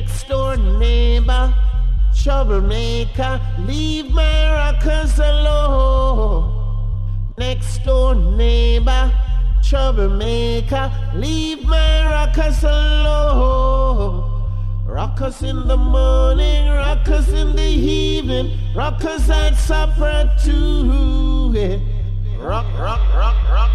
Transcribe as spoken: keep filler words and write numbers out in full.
Next door neighbor, troublemaker, leave my rockers alone. Next door neighbor, troublemaker, leave my rockers alone. Rockers in the morning, rockers in the evening, rockers at supper too. Yeah. Rock, rock, rock, rock.